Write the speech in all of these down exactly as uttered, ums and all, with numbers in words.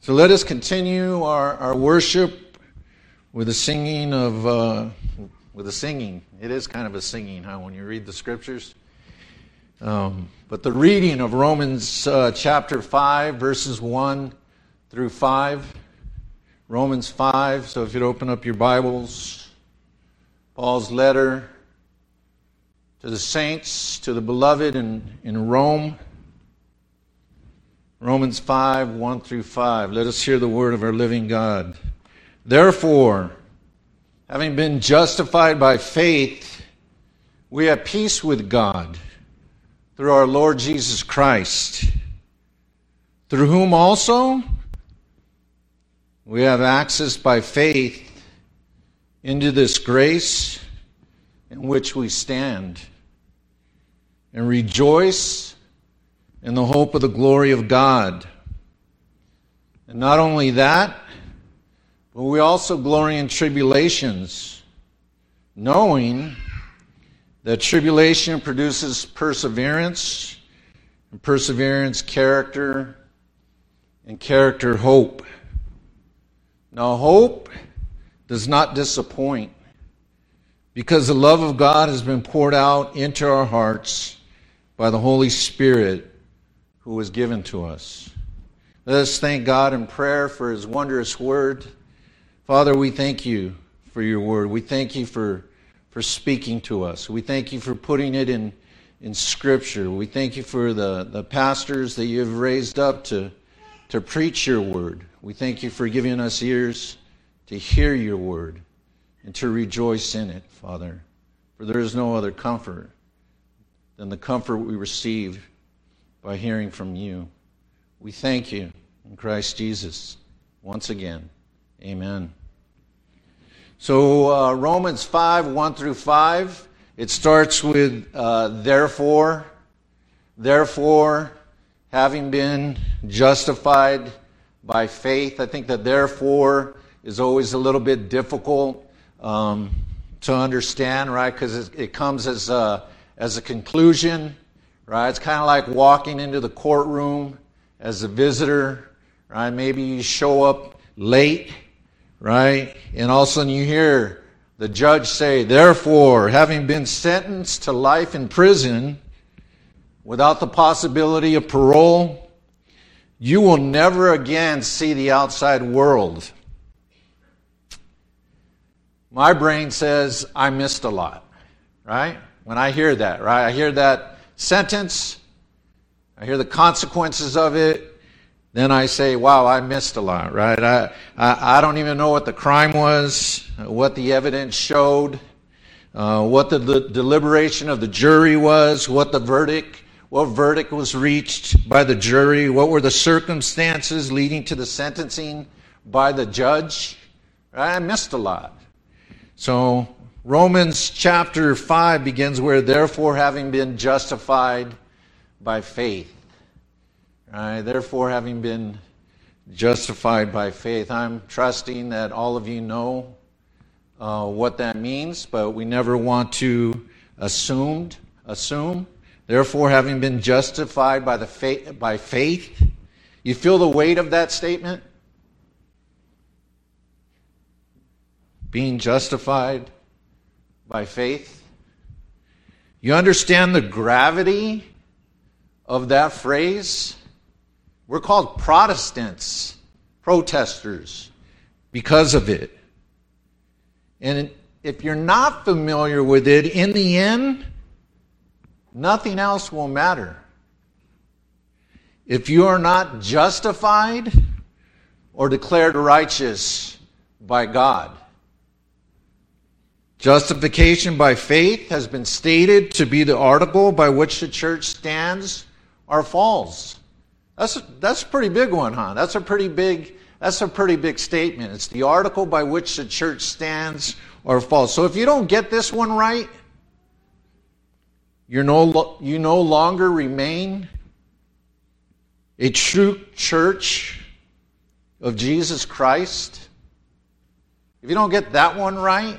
So let us continue our, our worship with the singing of, uh, with the singing. It is kind of a singing, huh, when you read the scriptures. Um, but the reading of Romans uh, chapter five, verses one through five. Romans five, so if you'd open up your Bibles. Paul's letter to the saints, to the beloved in, in Rome. Romans five, one through five. Let us hear the word of our living God. Therefore, having been justified by faith, we have peace with God through our Lord Jesus Christ, through whom also we have access by faith into this grace in which we stand, and rejoice in the hope of the glory of God. And not only that, but we also glory in tribulations, knowing that tribulation produces perseverance, and perseverance, character, and character, hope. Now, hope does not disappoint, because the love of God has been poured out into our hearts by the Holy Spirit who was given to us. Let us thank God in prayer for His wondrous word. Father, we thank you for your word. We thank you for, for speaking to us. We thank you for putting it in, in Scripture. We thank you for the, the pastors that you have raised up to, to preach your word. We thank you for giving us ears to hear your word and to rejoice in it, Father. For there is no other comfort than the comfort we receive by hearing from you. We thank you in Christ Jesus once again. Amen. So uh, Romans five, one through five, it starts with uh, therefore, therefore, having been justified by faith. I think that therefore is always a little bit difficult um, to understand, right? Because it, it comes as a, as a conclusion. Right, it's kind of like walking into the courtroom as a visitor, right? Maybe you show up late, right? And all of a sudden you hear the judge say, therefore, having been sentenced to life in prison without the possibility of parole, you will never again see the outside world. My brain says, I missed a lot, right? When I hear that, right? I hear that sentence, I hear the consequences of it, then I say, wow, I missed a lot, right? I, I, I don't even know what the crime was, what the evidence showed, uh, what the, the deliberation of the jury was, what the verdict, what verdict was reached by the jury, what were the circumstances leading to the sentencing by the judge. Right? I missed a lot. So Romans chapter five begins where, therefore, having been justified by faith. Right? Therefore, having been justified by faith. I'm trusting that all of you know uh, what that means, but we never want to assumed, assume. Therefore, having been justified by, the faith, by faith. You feel the weight of that statement? Being justified by faith. You understand the gravity of that phrase? We're called Protestants, protesters, because of it. And if you're not familiar with it, in the end, nothing else will matter. If you are not justified or declared righteous by God. Justification by faith has been stated to be the article by which the church stands or falls. That's a, that's a pretty big one, huh? That's a pretty big that's a pretty big statement. It's the article by which the church stands or falls. So if you don't get this one right, you're no you no longer remain a true church of Jesus Christ. If you don't get that one right,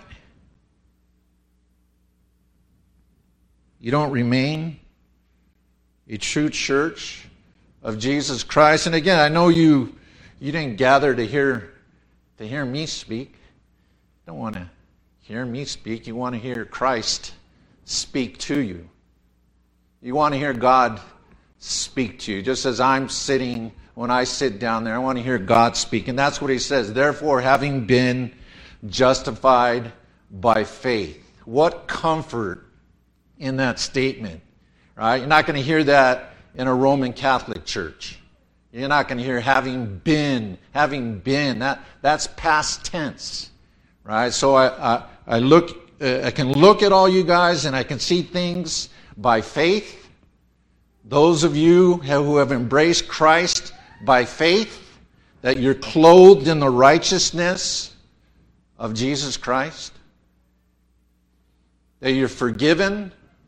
you don't remain a true church of Jesus Christ. And again, I know you you didn't gather to hear to hear me speak. You don't want to hear me speak. You want to hear Christ speak to you. You want to hear God speak to you. Just as I'm sitting, when I sit down there, I want to hear God speak. And that's what he says. Therefore, having been justified by faith. What comfort in that statement, right? You're not going to hear that in a Roman Catholic church. You're not going to hear having been, having been. That that's past tense, right? So I I, I look, uh, I can look at all you guys and I can see things by faith. Those of you who have embraced Christ by faith, that you're clothed in the righteousness of Jesus Christ, that you're forgiven,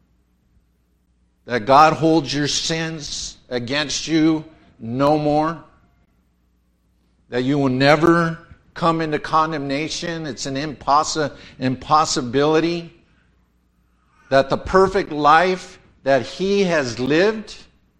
that God holds your sins against you no more, that you will never come into condemnation. It's an impossi- impossibility. That the perfect life that he has lived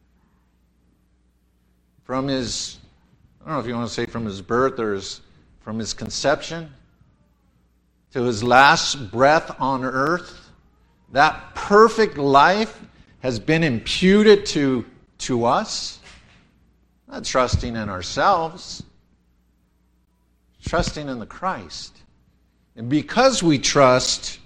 from his, I don't know if you want to say from his birth or his, from his conception to his last breath on earth, that perfect life has been imputed to, to us. Not trusting in ourselves, trusting in the Christ. And because we trust,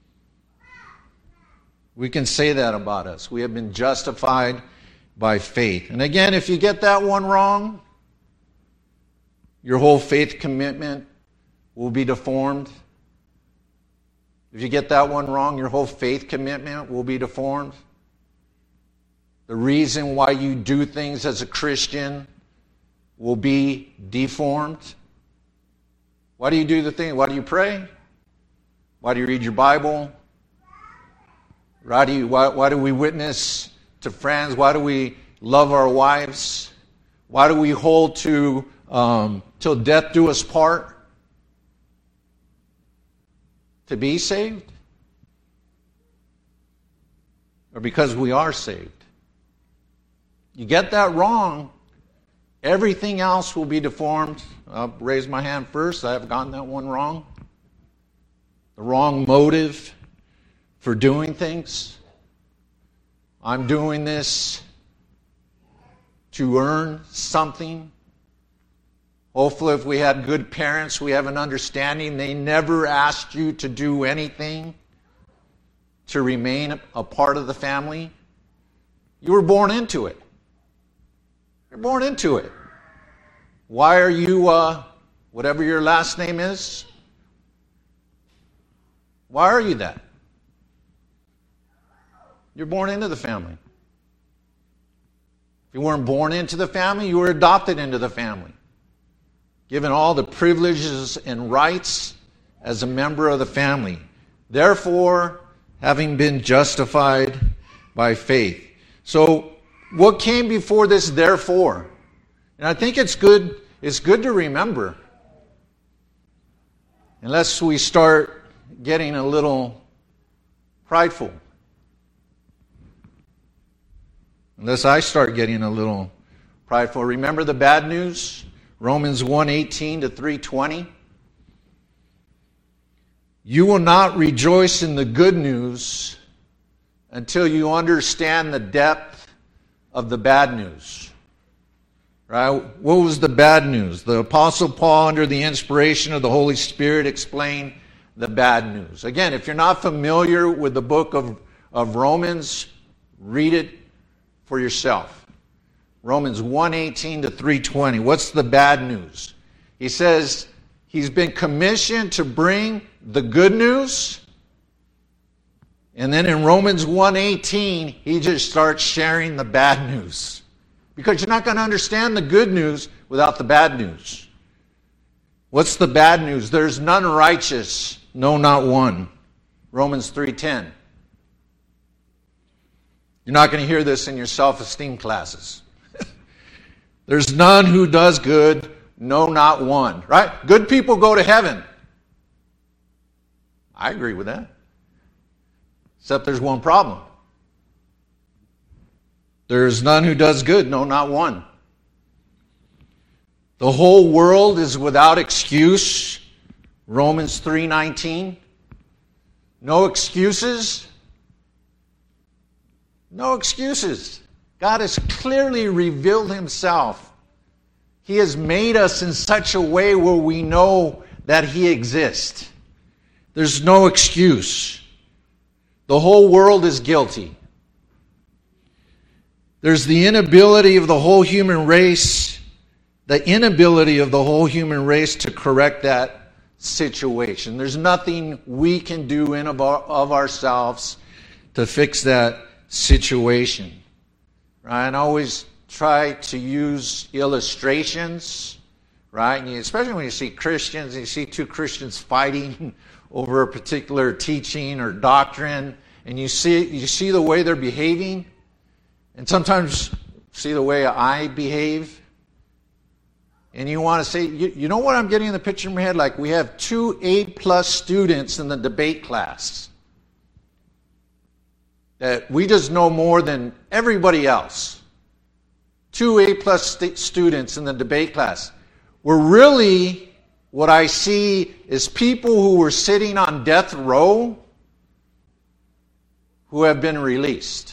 we can say that about us. We have been justified by faith. And again, if you get that one wrong, your whole faith commitment will be deformed. If you get that one wrong, your whole faith commitment will be deformed. The reason why you do things as a Christian will be deformed. Why do you do the thing? Why do you pray? Why do you read your Bible? Why do, you, why, why do we witness to friends? Why do we love our wives? Why do we hold to um, till death do us part? To be saved? Or because we are saved? You get that wrong, everything else will be deformed. I'll raise my hand first. I have gotten that one wrong. The wrong motive for doing things. I'm doing this to earn something. Hopefully, if we had good parents, we have an understanding. They never asked you to do anything to remain a part of the family. You were born into it. You're born into it. Why are you, uh, whatever your last name is, why are you that? You're born into the family. If you weren't born into the family, you were adopted into the family. Given all the privileges and rights as a member of the family. Therefore, having been justified by faith. So, what came before this therefore? And I think it's good, it's good to remember. Unless we start getting a little prideful. Unless I start getting a little prideful. Remember the bad news? Romans one eighteen to three twenty. You will not rejoice in the good news until you understand the depth of the bad news. Right? What was the bad news? The Apostle Paul, under the inspiration of the Holy Spirit, explained the bad news. Again, if you're not familiar with the book of, of Romans, read it for yourself. Romans one eighteen to three twenty. What's the bad news? He says he's been commissioned to bring the good news. And then in Romans one eighteen, he just starts sharing the bad news. Because you're not going to understand the good news without the bad news. What's the bad news? There's none righteous, no, not one. Romans three ten. You're not going to hear this in your self-esteem classes. There's none who does good, no, not one. Right? Good people go to heaven. I agree with that. Except there's one problem. There's none who does good, no, not one. The whole world is without excuse. Romans three nineteen. No excuses. No excuses. God has clearly revealed himself. He has made us in such a way where we know that he exists. There's no excuse. The whole world is guilty. There's the inability of the whole human race, the inability of the whole human race to correct that situation. There's nothing we can do in of, our, of ourselves to fix that situation. Right? And I always try to use illustrations, right? And you, especially when you see Christians, and you see two Christians fighting over a particular teaching or doctrine, and you see you see the way they're behaving, and sometimes see the way I behave, and you want to say, you, you know what I'm getting in the picture in my head? Like we have two A-plus students in the debate class that we just know more than everybody else. Two A-plus st- students in the debate class. We're really, what I see is people who were sitting on death row who have been released.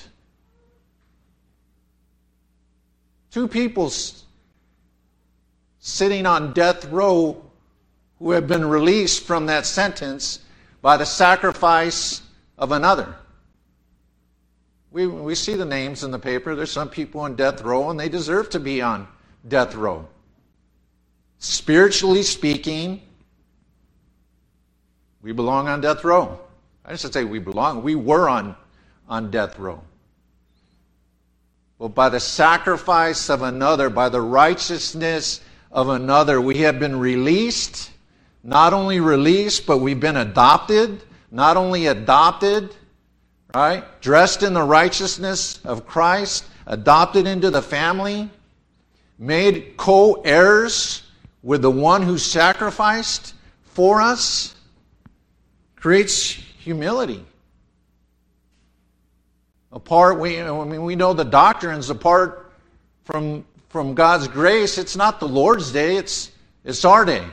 Two people s- sitting on death row who have been released from that sentence by the sacrifice of another. We we see the names in the paper. There's some people on death row, and they deserve to be on death row. Spiritually speaking, we belong on death row. I should say we belong. We were on, on death row. But by the sacrifice of another, by the righteousness of another, we have been released. Not only released, but we've been adopted. Not only adopted, right? Dressed in the righteousness of Christ, adopted into the family, made co-heirs with the one who sacrificed for us, creates humility. Apart, we, I mean, we know the doctrines apart from, from God's grace. It's not the Lord's day, it's, it's our day.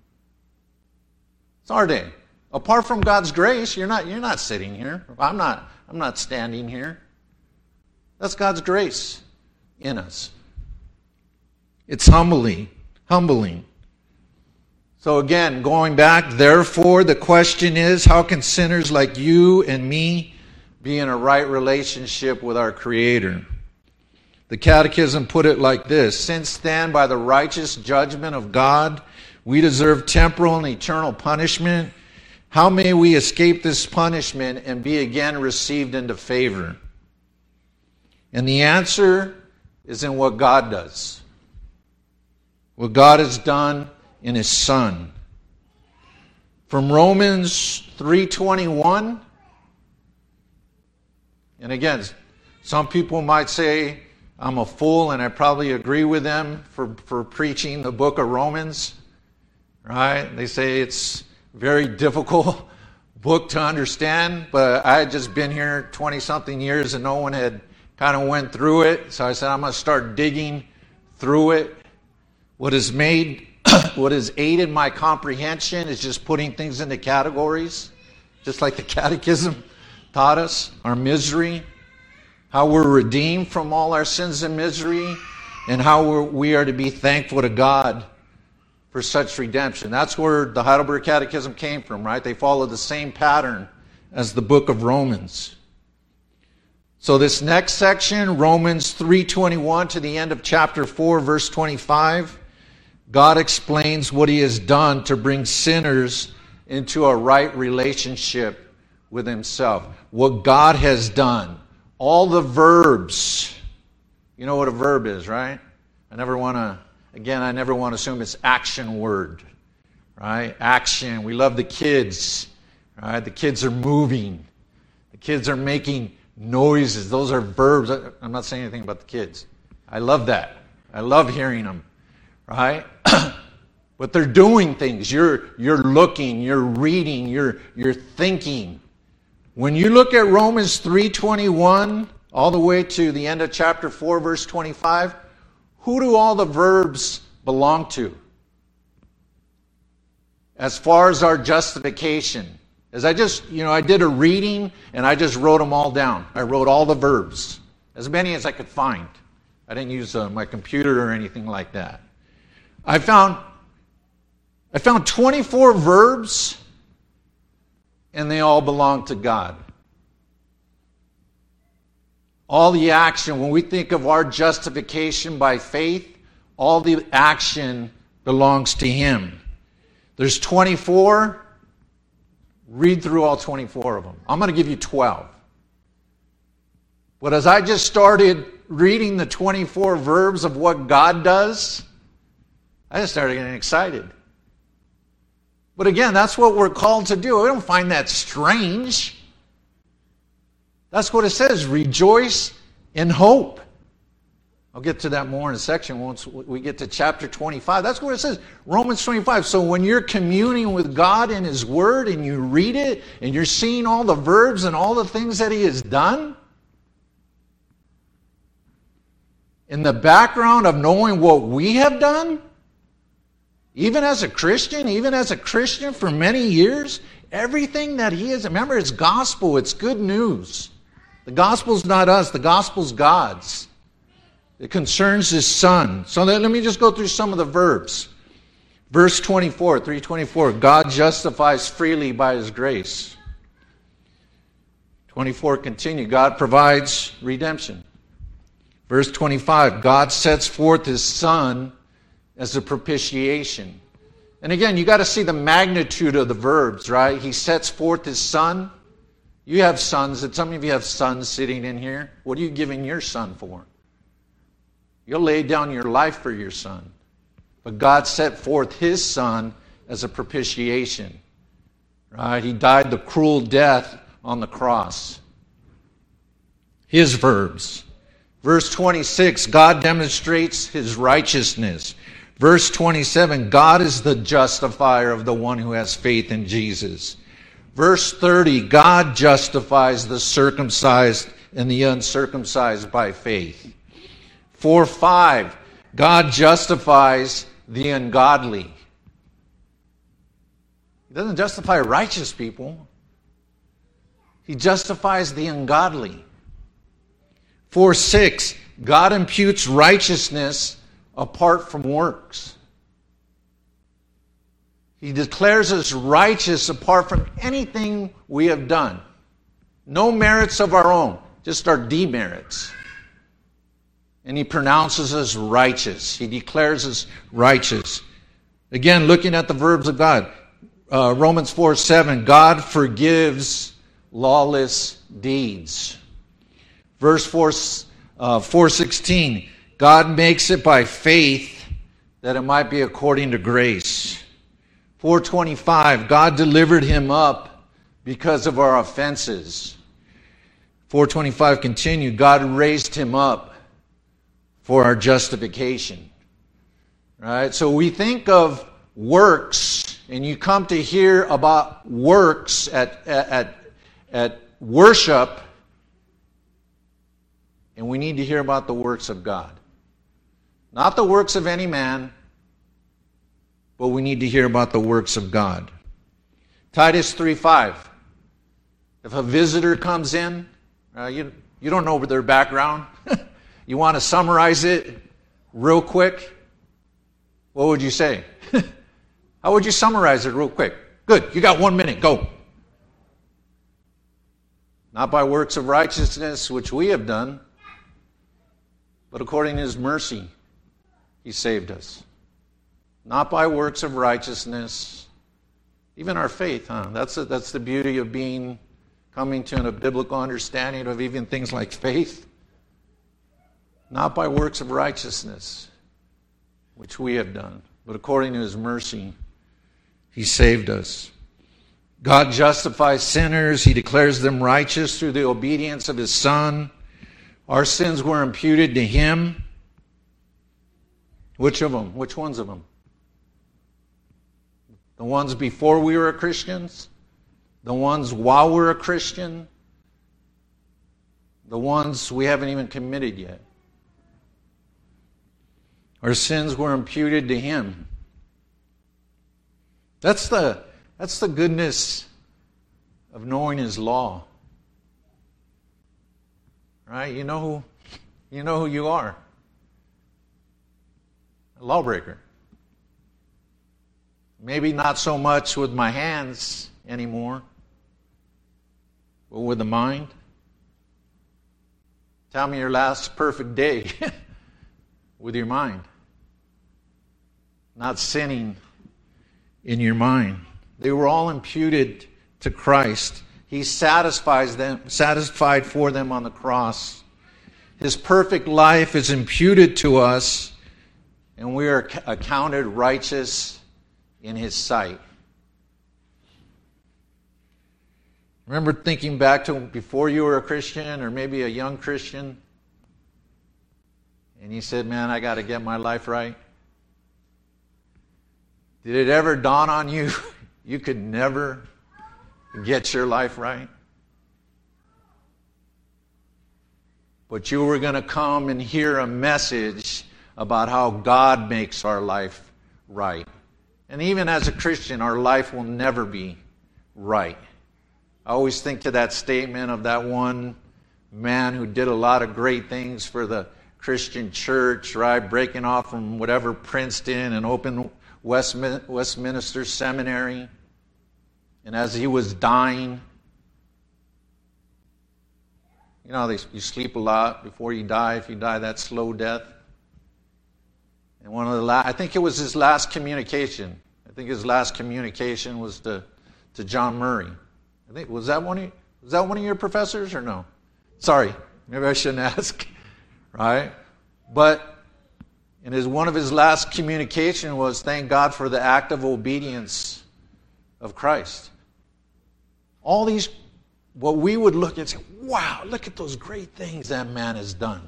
It's our day. Apart from God's grace, you're not, you're not sitting here. I'm not, I'm not standing here. That's God's grace in us. It's humbling, humbling. So again, going back, therefore, the question is, how can sinners like you and me be in a right relationship with our Creator? The Catechism put it like this: since then, by the righteous judgment of God, we deserve temporal and eternal punishment, how may we escape this punishment and be again received into favor? And the answer is in what God does. What God has done in His Son. From Romans three twenty-one, and again, some people might say I'm a fool, and I probably agree with them for, for preaching the book of Romans. Right? They say it's a very difficult book to understand, but I had just been here twenty-something years and no one had kind of went through it. So I said, I'm going to start digging through it. What has made, what has aided my comprehension is just putting things into categories, just like the Catechism taught us. Our misery, how we're redeemed from all our sins and misery, and how we're, we are to be thankful to God for such redemption. That's where the Heidelberg Catechism came from, right? They follow the same pattern as the book of Romans. So this next section, Romans three twenty-one to the end of chapter four, verse twenty-five, God explains what He has done to bring sinners into a right relationship with Himself. What God has done. All the verbs. You know what a verb is, right? I never want to, again, I never want to assume it's action word, right? Action. We love the kids, right? The kids are moving. The kids are making noises. Those are verbs. I'm not saying anything about the kids. I love that. I love hearing them, right? But they're doing things. You're you're looking, you're reading, you're you're thinking. When you look at Romans three twenty-one all the way to the end of chapter four, verse twenty-five, who do all the verbs belong to. As far as our justification, as I just, you know, I did a reading and I just wrote them all down. I wrote all the verbs, as many as I could find. I didn't use uh, my computer or anything like that. I found, I found twenty-four verbs, and they all belong to God. All the action, when we think of our justification by faith, all the action belongs to Him. There's twenty-four. Read through all twenty-four of them. I'm going to give you twelve. But as I just started reading the twenty-four verbs of what God does, I just started getting excited. But again, that's what we're called to do. I don't find that strange. That's what it says. Rejoice in hope. I'll get to that more in a section once we get to chapter twenty-five. That's what it says. Romans twenty-five. So when you're communing with God in His Word and you read it and you're seeing all the verbs and all the things that He has done, in the background of knowing what we have done, even as a Christian, even as a Christian for many years, everything that He is, remember, it's gospel, it's good news. The gospel's not us, the gospel's God's. It concerns His Son. So let me just go through some of the verbs. Verse twenty-four, three twenty-four, God justifies freely by His grace. twenty-four, continue, God provides redemption. Verse twenty-five, God sets forth His Son as a propitiation. And again, you got to see the magnitude of the verbs, right? He sets forth His Son. You have sons, and some of you have sons sitting in here. What are you giving your son for? You'll lay down your life for your son. But God set forth His Son as a propitiation. Right? He died the cruel death on the cross. His verbs. Verse twenty-six, God demonstrates His righteousness. Verse twenty-seven, God is the justifier of the one who has faith in Jesus. Verse thirty, God justifies the circumcised and the uncircumcised by faith. four five, God justifies the ungodly. He doesn't justify righteous people. He justifies the ungodly. four six, God imputes righteousness apart from works. He declares us righteous apart from anything we have done. No merits of our own, just our demerits. And He pronounces us righteous. He declares us righteous. Again, looking at the verbs of God. Uh, Romans four seven, God forgives lawless deeds. Verse four, uh, four sixteen, God makes it by faith that it might be according to grace. four twenty-five, God delivered Him up because of our offenses. four twenty-five continued, God raised Him up for our justification. Right? So we think of works, and you come to hear about works at, at, at worship, and we need to hear about the works of God. Not the works of any man, but we need to hear about the works of God. Titus three five. If a visitor comes in, uh, you, you don't know their background. You want to summarize it real quick? What would you say? How would you summarize it real quick? Good, you got one minute, go. Not by works of righteousness which we have done, but according to His mercy, He saved us. Not by works of righteousness, even our faith, huh? That's a, that's the beauty of being, coming to a biblical understanding of even things like faith. Not by works of righteousness, which we have done, but according to His mercy, He saved us. God justifies sinners. He declares them righteous through the obedience of His Son. Our sins were imputed to Him. Which of them? Which ones of them? The ones before we were Christians? The ones while we're a Christian? The ones we haven't even committed yet? Our sins were imputed to Him. That's the, that's the goodness of knowing His law. Right? You know who, you know who you are. A lawbreaker. Maybe not so much with my hands anymore, but with the mind. Tell me your last perfect day with your mind. Not sinning in your mind. They were all imputed to Christ. He satisfies them, satisfied for them on the cross. His perfect life is imputed to us, and we are accounted righteous in His sight. Remember thinking back to before you were a Christian, or maybe a young Christian, and you said, man, I got to get my life right? Did it ever dawn on you you could never get your life right? But you were going to come and hear a message about how God makes our life right. And even as a Christian, our life will never be right. I always think to that statement of that one man who did a lot of great things for the Christian church, right? Breaking off from whatever Princeton and open Westminster Seminary. And as he was dying, you know, they, you sleep a lot before you die, if you die that slow death. And one of the last, I think it was his last communication. I think his last communication was to, to John Murray. I think was that one of was that one of your professors or no? Sorry, maybe I shouldn't ask. Right? But in his one of his last communication was thank God for the act of obedience of Christ. All these, what we would look and say, wow, look at those great things that man has done.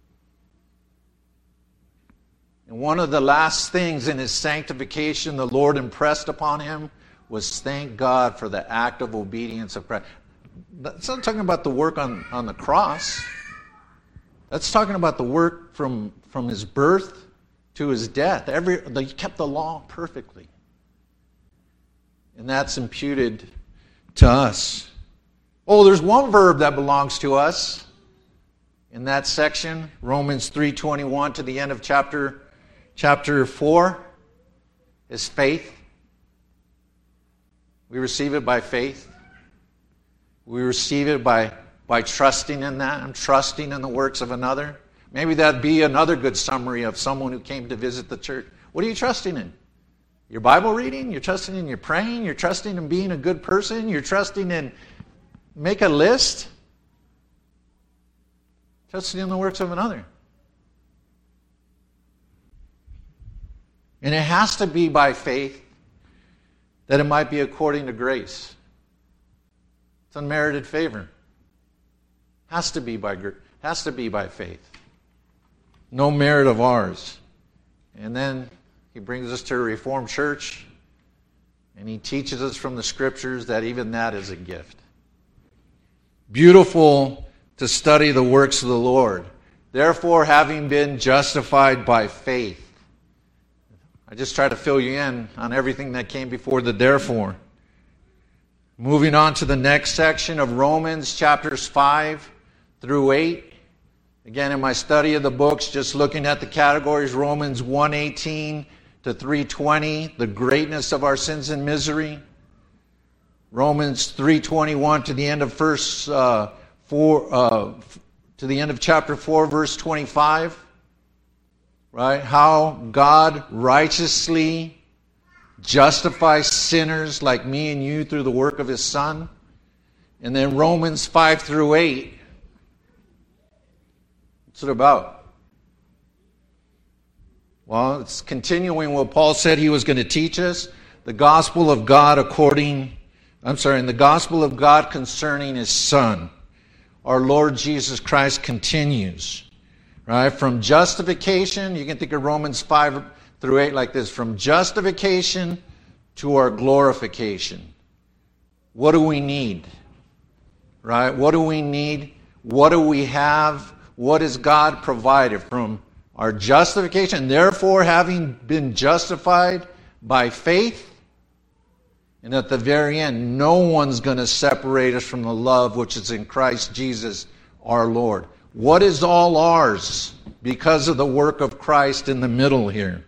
And one of the last things in his sanctification the Lord impressed upon him was thank God for the act of obedience of Christ. That's not talking about the work on, on the cross. That's talking about the work from, from his birth to his death. Every, he kept the law perfectly. And that's imputed to us. Oh, there's one verb that belongs to us in that section, Romans three twenty-one to the end of chapter, chapter four, is faith. We receive it by faith. We receive it by, by trusting in that. I'm trusting in the works of another. Maybe that'd be another good summary of someone who came to visit the church. What are you trusting in? Your Bible reading? You're trusting in your praying? You're trusting in being a good person? You're trusting in make a list? Trusting in the works of another. And it has to be by faith, that it might be according to grace. It's unmerited favor. Has to be by has to be by faith. No merit of ours. And then he brings us to a Reformed church, and he teaches us from the Scriptures that even that is a gift. Beautiful to study the works of the Lord. Therefore, having been justified by faith. I just try to fill you in on everything that came before the therefore. Moving on to the next section of Romans, chapters five through eight. Again, in my study of the books, just looking at the categories, Romans one eighteen to three twenty, the greatness of our sins and misery. Romans three twenty-one to the end of verse uh, four, uh, to the end of chapter four, verse twenty-five. Right? How God righteously justifies sinners like me and you through the work of His Son. And then Romans five through eight. What's it about? Well, it's continuing what Paul said he was going to teach us. The gospel of God according, I'm sorry, in the gospel of God concerning His Son. Our Lord Jesus Christ continues. Right? From justification, you can think of Romans five through eight like this. From justification to our glorification. What do we need? Right? What do we need? What do we have? What has God provided from Our justification, therefore, having been justified by faith, and at the very end, no one's going to separate us from the love which is in Christ Jesus our Lord. What is all ours? Because of the work of Christ in the middle here.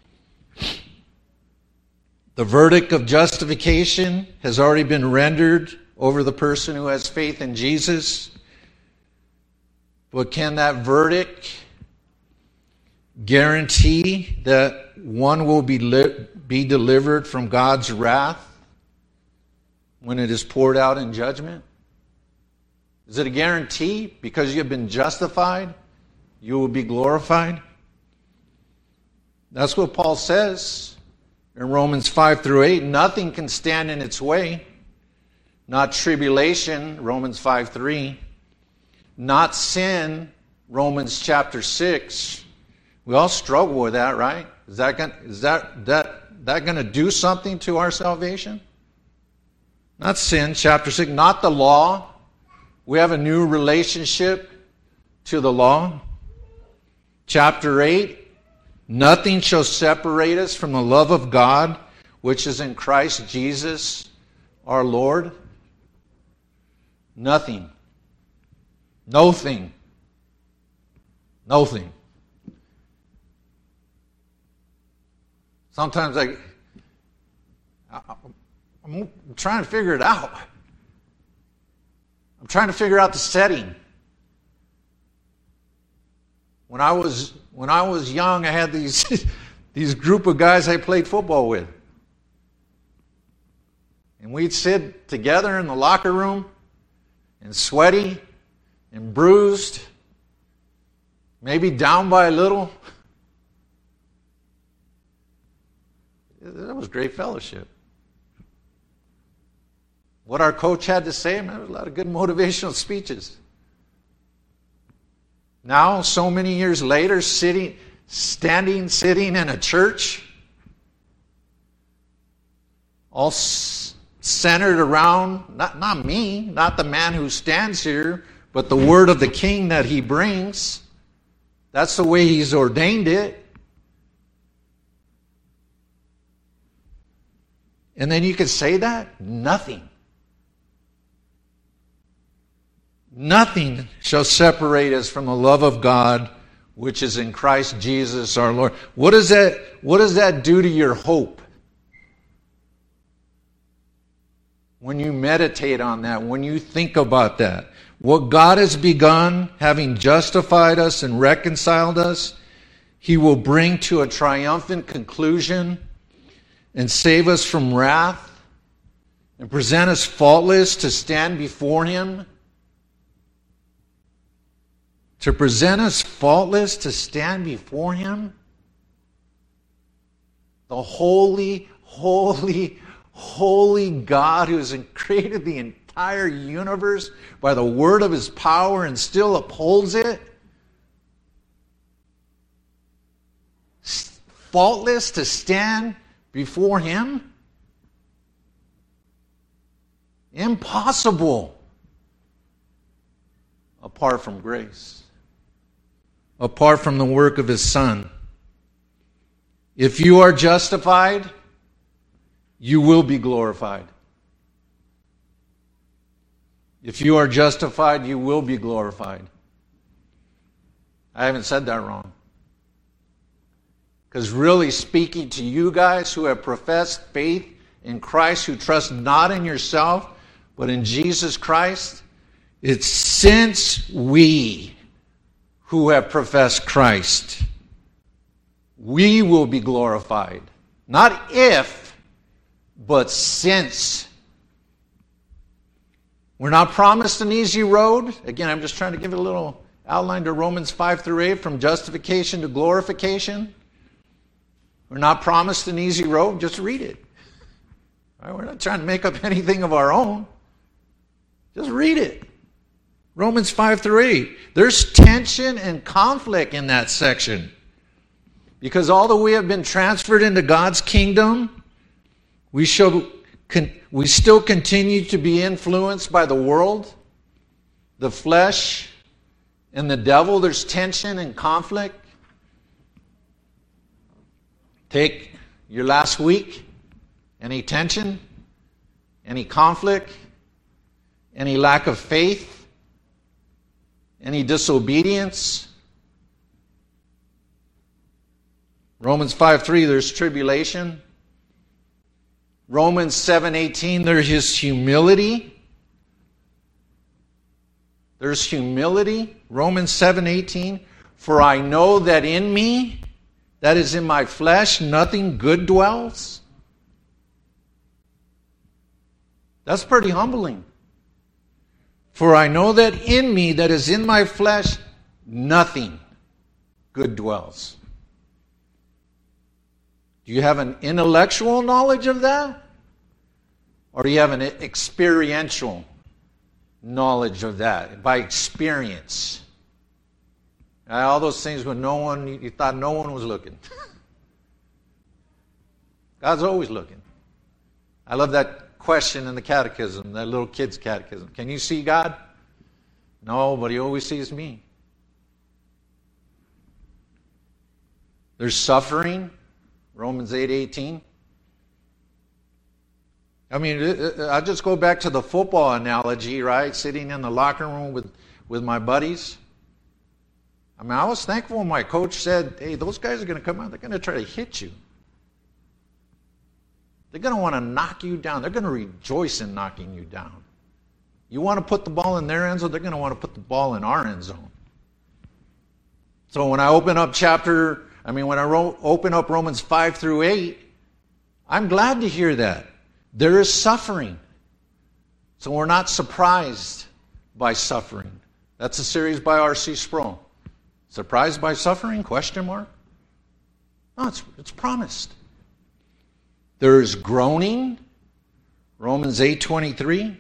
The verdict of justification has already been rendered over the person who has faith in Jesus. But can that verdict guarantee that one will be, li- be delivered from God's wrath when it is poured out in judgment? Is it a guarantee because you've been justified, you will be glorified? That's what Paul says in Romans five through eight. Nothing can stand in its way. Not tribulation, Romans five three. Not sin, Romans chapter six. We all struggle with that, right? Is that going, is that, that, that going to do something to our salvation? Not sin, chapter six. Not the law. We have a new relationship to the law. Chapter eight. Nothing shall separate us from the love of God, which is in Christ Jesus our Lord. Nothing. No thing. No thing. Sometimes I, I, I'm trying to figure it out. I'm trying to figure out the setting. When I was when I was young, I had these these group of guys I played football with. And we'd sit together in the locker room and sweaty and bruised, maybe down by a little. That was great fellowship. What our coach had to say, man, there was a lot of good motivational speeches. Now, so many years later, sitting, standing, sitting in a church, all s- centered around, not, not me, not the man who stands here, but the word of the King that he brings. That's the way he's ordained it. And then you could say that? Nothing. Nothing shall separate us from the love of God, which is in Christ Jesus our Lord. What does that, what does that do to your hope? When you meditate on that, when you think about that, what God has begun, having justified us and reconciled us, He will bring to a triumphant conclusion and save us from wrath and present us faultless to stand before Him. To present us faultless to stand before Him. The holy, holy, holy God who has created the entire universe by the word of His power and still upholds it. Faultless to stand before Him? Impossible apart from grace. Apart from the work of His Son. If you are justified, you will be glorified. If you are justified, you will be glorified. I haven't said that wrong. Because really speaking to you guys who have professed faith in Christ, who trust not in yourself, but in Jesus Christ, it's since we who have professed Christ, we will be glorified. Not if, but since. We're not promised an easy road. Again, I'm just trying to give it a little outline to Romans five through eight, from justification to glorification. We're not promised an easy road. Just read it. All right, we're not trying to make up anything of our own. Just read it. Romans five through eight. There's tension and conflict in that section. Because although we have been transferred into God's kingdom, we shall con- we still continue to be influenced by the world, the flesh, and the devil. There's tension and conflict. Take your last week, any tension, any conflict, any lack of faith, any disobedience. Romans five three, there's tribulation. Romans seven eighteen, there is humility. There's humility. Romans seven eighteen, for I know that in me, that is in my flesh, nothing good dwells. That's pretty humbling. For I know that in me, that is in my flesh, nothing good dwells. Do you have an intellectual knowledge of that? Or do you have an experiential knowledge of that? By experience. All those things when no one, you thought no one was looking. God's always looking. I love that question in the catechism, that little kid's catechism. Can you see God? No, but he always sees me. There's suffering. Romans eight eighteen. I mean, I just go back to the football analogy, right? Sitting in the locker room with, with my buddies. I mean, I was thankful when my coach said, hey, those guys are going to come out, they're going to try to hit you. They're going to want to knock you down. They're going to rejoice in knocking you down. You want to put the ball in their end zone, they're going to want to put the ball in our end zone. So when I open up chapter, I mean, when I ro- open up Romans five through eight, I'm glad to hear that. There is suffering. So we're not surprised by suffering. That's a series by R C Sproul. Surprised by suffering? Question mark. No, it's, it's promised. There is groaning. Romans eight twenty-three.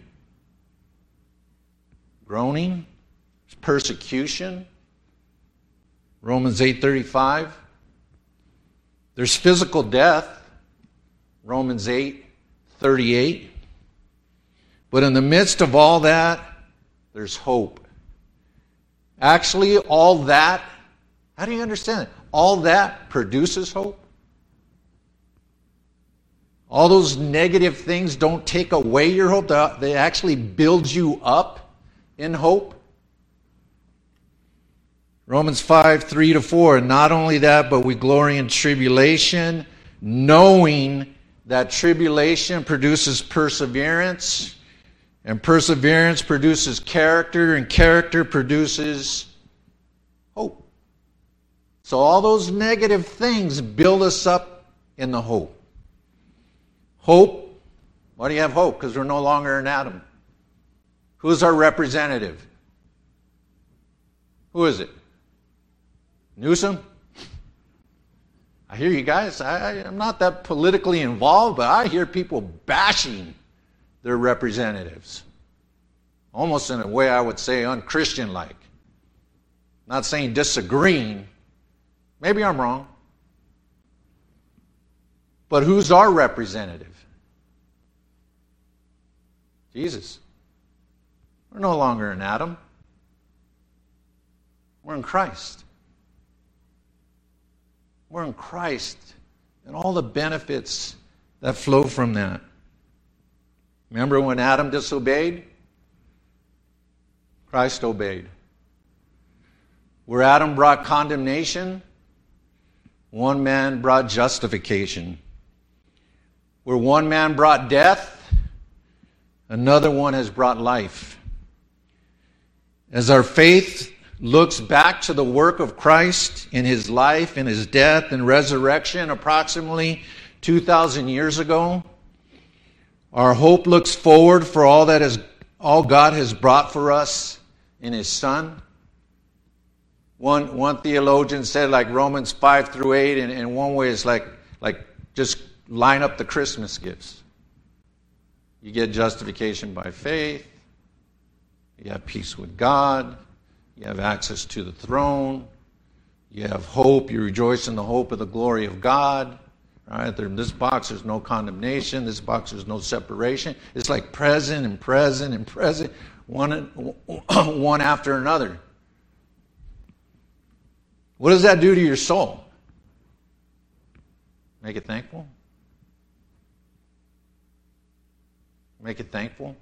Groaning. There's persecution. Romans eight thirty-five. There's physical death. Romans eight thirty-eight. But in the midst of all that, there's hope. Actually, all that, how do you understand it? All that produces hope. All those negative things don't take away your hope. They actually build you up in hope. Romans five, three to four. Not only that, but we glory in tribulation, knowing that tribulation produces perseverance, and perseverance produces character, and character produces hope. So all those negative things build us up in the hope. Hope. Why do you have hope? Because we're no longer in Adam. Who's our representative? Who is it? Newsom? I hear you guys. I, I'm not that politically involved, but I hear people bashing their representatives. Almost in a way I would say unchristian-like. Not saying disagreeing. Maybe I'm wrong. But who's our representative? Jesus. We're no longer in Adam. We're in Christ. We're in Christ and all the benefits that flow from that. Remember when Adam disobeyed? Christ obeyed. Where Adam brought condemnation, one man brought justification. Where one man brought death, another one has brought life. As our faith looks back to the work of Christ in his life, in his death and resurrection approximately two thousand years ago, our hope looks forward for all that is all God has brought for us in his Son. One, one theologian said like Romans five through eight, and in one way it's like, like just line up the Christmas gifts. You get justification by faith. You have peace with God. You have access to the throne. You have hope. You rejoice in the hope of the glory of God. Right? There, in this box, there's no condemnation. This box, there's no separation. It's like present and present and present, one, one after another. What does that do to your soul? Make it thankful? Make it thankful?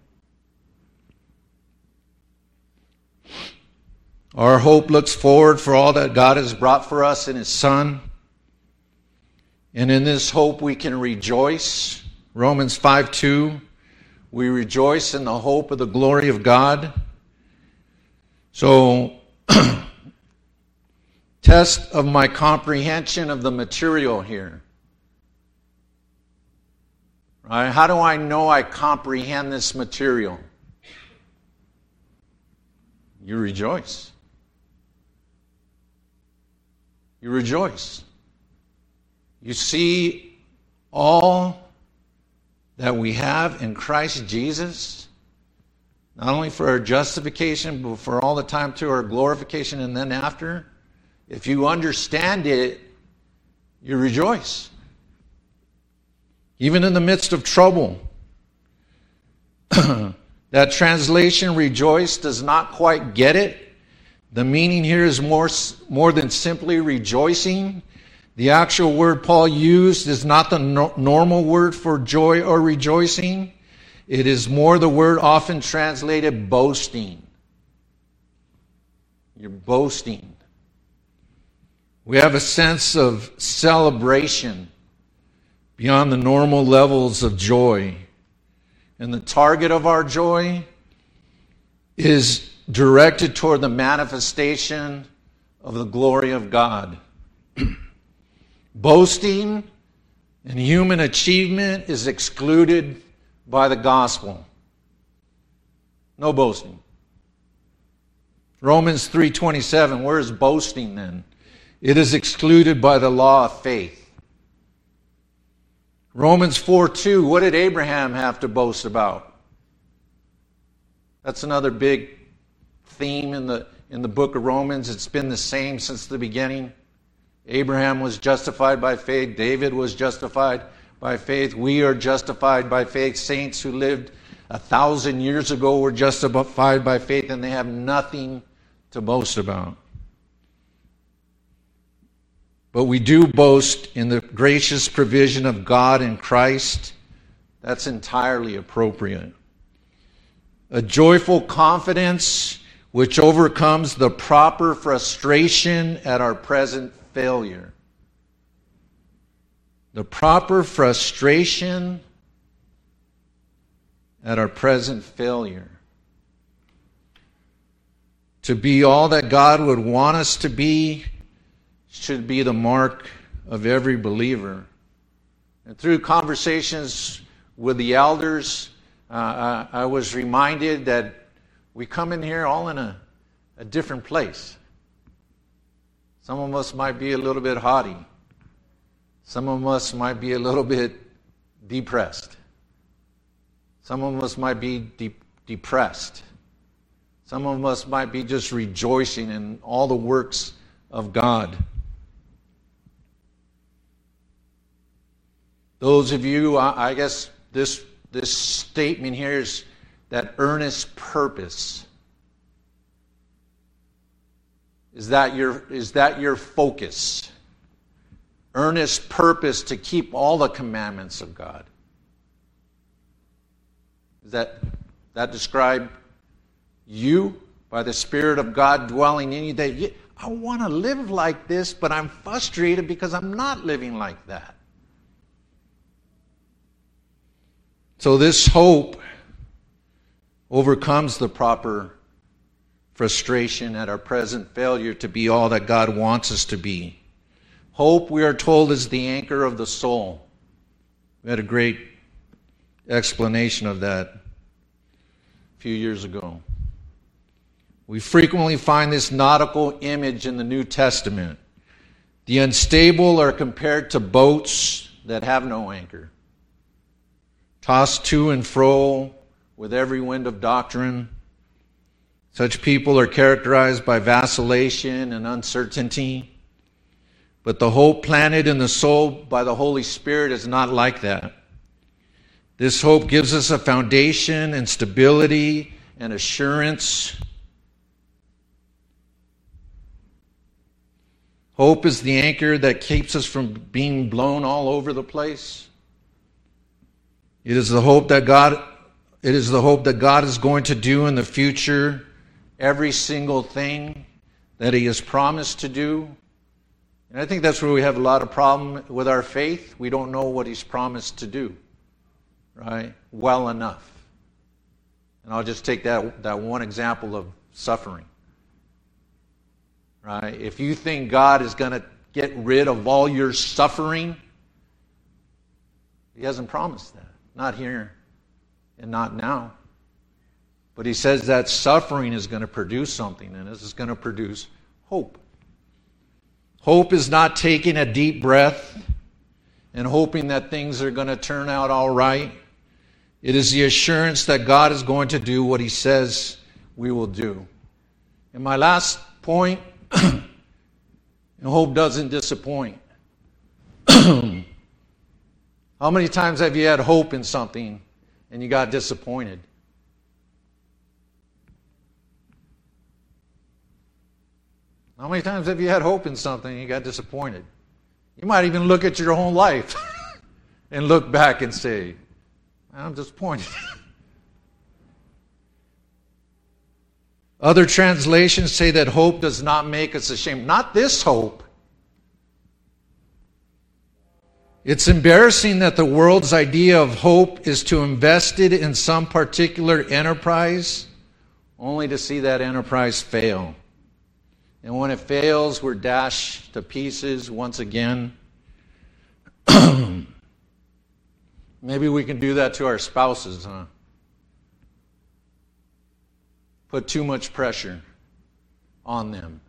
Our hope looks forward for all that God has brought for us in His Son. And in this hope we can rejoice. Romans five two, we rejoice in the hope of the glory of God. So, test of my comprehension of the material here. Right? How do I know I comprehend this material? You rejoice. You rejoice. You see all that we have in Christ Jesus, not only for our justification, but for all the time to our glorification and then after. If you understand it, you rejoice. Even in the midst of trouble. That translation, rejoice, does not quite get it. The meaning here is more, more than simply rejoicing. The actual word Paul used is not the no- normal word for joy or rejoicing. It is more the word often translated boasting. You're boasting. We have a sense of celebration beyond the normal levels of joy. And the target of our joy is directed toward the manifestation of the glory of God. Boasting and human achievement is excluded by the gospel. No boasting. Romans three twenty-seven, where is boasting then? It is excluded by the law of faith. Romans four two, what did Abraham have to boast about? That's another big theme in the in the book of Romans. It's been the same since the beginning. Abraham was justified by faith. David was justified by faith. We are justified by faith. Saints who lived a thousand years ago were justified by faith, and they have nothing to boast about. But we do boast in the gracious provision of God in Christ. That's entirely appropriate. A joyful confidence which overcomes the proper frustration at our present failure. The proper frustration at our present failure. To be all that God would want us to be should be the mark of every believer. And through conversations with the elders, uh, I, I was reminded that we come in here all in a, a different place. Some of us might be a little bit haughty. Some of us might be a little bit depressed. Some of us might be de- depressed. Some of us might be just rejoicing in all the works of God. Those of you, I guess this, this statement here is that earnest purpose. Is that your, is that your focus? Earnest purpose to keep all the commandments of God. Does that, that describe you by the Spirit of God dwelling in you? That you, I want to live like this, but I'm frustrated because I'm not living like that. So this hope overcomes the proper frustration at our present failure to be all that God wants us to be. Hope, we are told, is the anchor of the soul. We had a great explanation of that a few years ago. We frequently find this nautical image in the New Testament. The unstable are compared to boats that have no anchor, tossed to and fro with every wind of doctrine. Such people are characterized by vacillation and uncertainty. But the hope planted in the soul by the Holy Spirit is not like that. This hope gives us a foundation and stability and assurance. Hope is the anchor that keeps us from being blown all over the place. It is the hope that God, it is the hope that God is going to do in the future every single thing that He has promised to do. And I think that's where we have a lot of problem with our faith. We don't know what He's promised to do, right? Well enough. And I'll just take that, that one example of suffering. Right? If you think God is going to get rid of all your suffering, He hasn't promised that. Not here and not now. But He says that suffering is going to produce something, and this is going to produce hope. Hope is not taking a deep breath and hoping that things are going to turn out all right. It is the assurance that God is going to do what He says we will do. And my last point, and hope doesn't disappoint. How many times have you had hope in something and you got disappointed? How many times have you had hope in something and you got disappointed? You might even look at your own life and look back and say, I'm disappointed. Other translations say that hope does not make us ashamed. Not this hope. It's embarrassing that the world's idea of hope is to invest it in some particular enterprise only to see that enterprise fail. And when it fails, we're dashed to pieces once again. Maybe we can do that to our spouses, huh? Put too much pressure on them.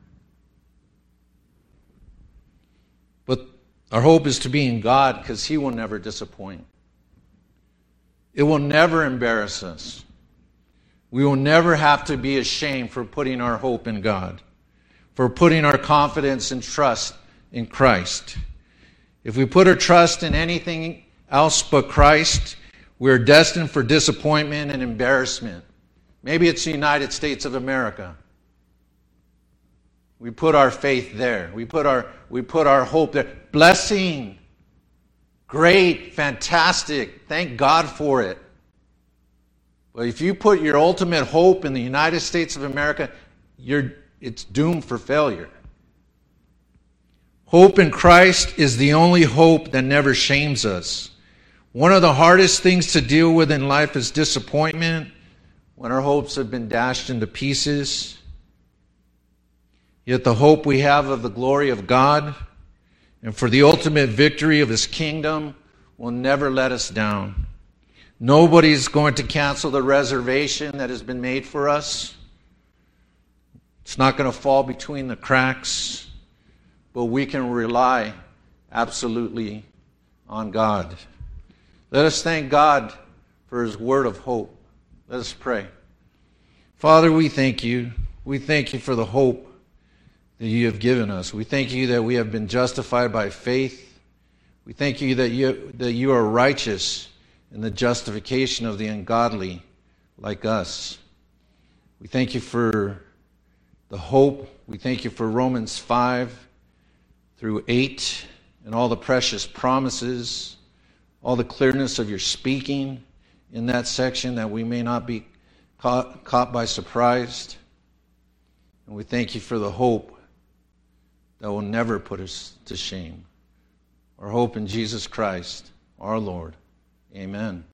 But our hope is to be in God because He will never disappoint. It will never embarrass us. We will never have to be ashamed for putting our hope in God, for putting our confidence and trust in Christ. If we put our trust in anything else but Christ, we're destined for disappointment and embarrassment. Maybe it's the United States of America. We put our faith there. We put our, we put our hope there. Blessing. Great. Fantastic. Thank God for it. But if you put your ultimate hope in the United States of America, you're, it's doomed for failure. Hope in Christ is the only hope that never shames us. One of the hardest things to deal with in life is disappointment, when our hopes have been dashed into pieces. Yet the hope we have of the glory of God and for the ultimate victory of His kingdom will never let us down. Nobody's going to cancel the reservation that has been made for us. It's not going to fall between the cracks, but we can rely absolutely on God. Let us thank God for His word of hope. Let us pray. Father, we thank You. We thank You for the hope that You have given us. We thank You that we have been justified by faith. We thank You that You, that You are righteous in the justification of the ungodly like us. We thank You for the hope. We thank You for Romans five through eight and all the precious promises, all the clearness of Your speaking in that section, that we may not be caught, caught by surprise. And we thank You for the hope that will never put us to shame. Our hope in Jesus Christ, our Lord. Amen.